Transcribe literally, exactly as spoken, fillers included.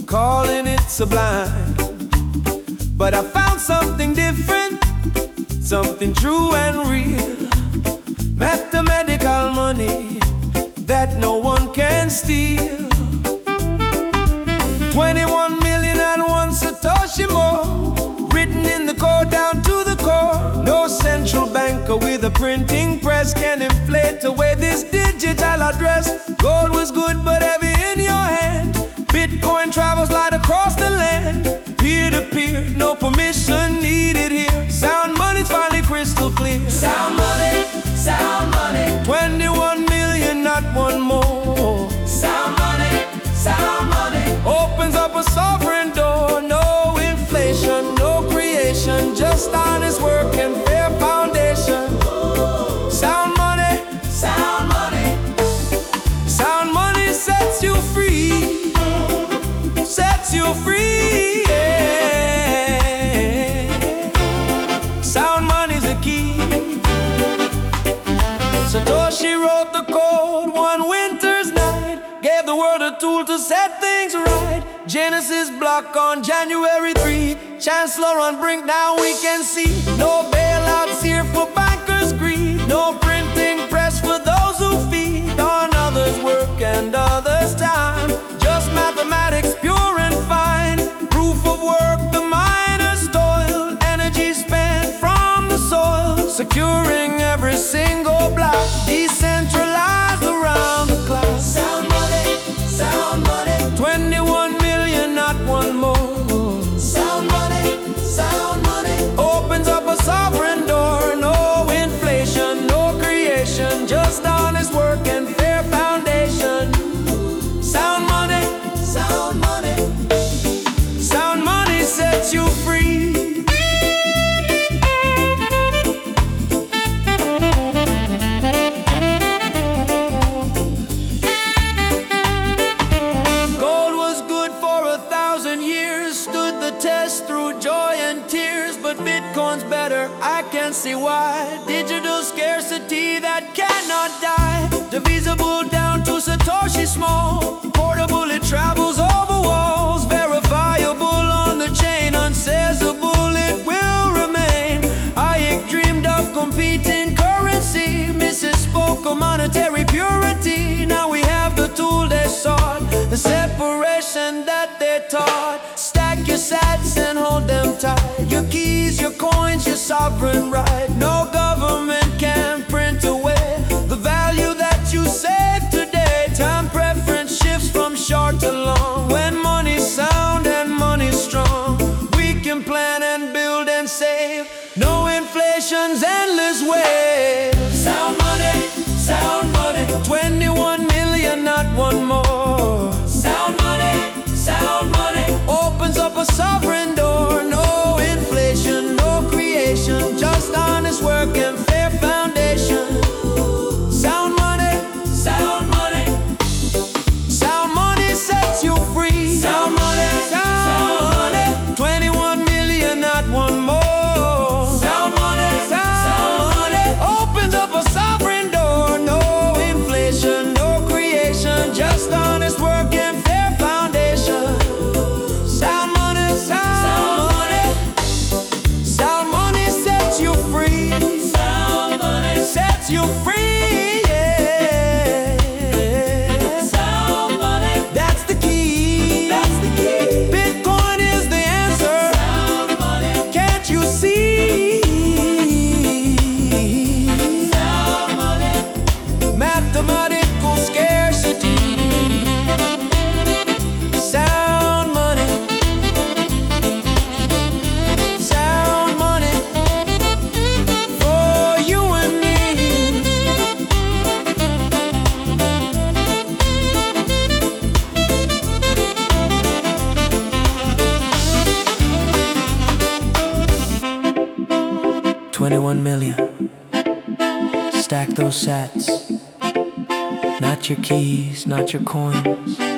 calling it sublime. But I found something different, something true and real. Mathematical money that no one can steal. Twenty-one million and one Satoshi more, written in the code down to the core. No central banker with a printing press can inflate away this digital address. Gold was good but heavy in your hand. Bitcoin travels light across the land. Peer-to-peer, no permission needed here. Sound money's finally crystal clear. Sound money, sound money. Twenty-one million, not one more. Sound money, sound money. Opens up a sovereign door. No inflation, no creation, just honest work and fair foundation. Sound money, sound money. Sound money sets you free, sets you free, yeah. Sound money's the key. Satoshi wrote the code one winter's night, gave the world a tool to set things right. Genesis block on January third, Chancellor on brink, now we can see. No bailouts here for bankers' greed, no printing press for those who feed on others' work and others' time. Just mathematics pure and fine, proof of work the miner's toil, energy spent from the soil, securing every single block, decentralized around the clock. Sound money, sound money. Twenty-one million, not one more. Sound money, sound money. Opens up a sovereign door. No inflation, no creation, just honest work and fair foundation. Sound money, sound money. Sound money sets you free. Test through joy and tears, but Bitcoin's better, I can see why. Digital scarcity that cannot die, divisible down to Satoshi small, portable, it travels over walls, verifiable on the chain, unsaisable, it will remain. I dreamed of competing currency, Missus spoke of monetary purity. Now we have the tool they sought, the separation that they taught. Stack your sats and hold them tight, your keys, your coins, your sovereign right. No government can print away the value that you save today. Time preference shifts from short to long, when money's sound and money's strong. We can plan and build and save, no inflation's endless wave. Sound money, sound money. Twenty-one million, not one more. Sound money, sound money. Opens up a sovereign door. No inflation, no creation, just honest work and fair foundation. Sound money, sound money. Sound money sets you free. Sound money, sound money. Twenty-one million, not one more. Sound money, sound money. Opens up a sovereign door. No inflation, no creation, just honest work and fair foundation. Sound money, sound money. Sound money sets you free. Sound money Sets you free, yeah. Sound money. That's the key. That's the key. Bitcoin is the answer. Sound money. Can't you see? Sound money. Mathematical scarcity. Sound money. Sound money. For you and me. Twenty-one million. Stack those sats. Not your keys, not your coins,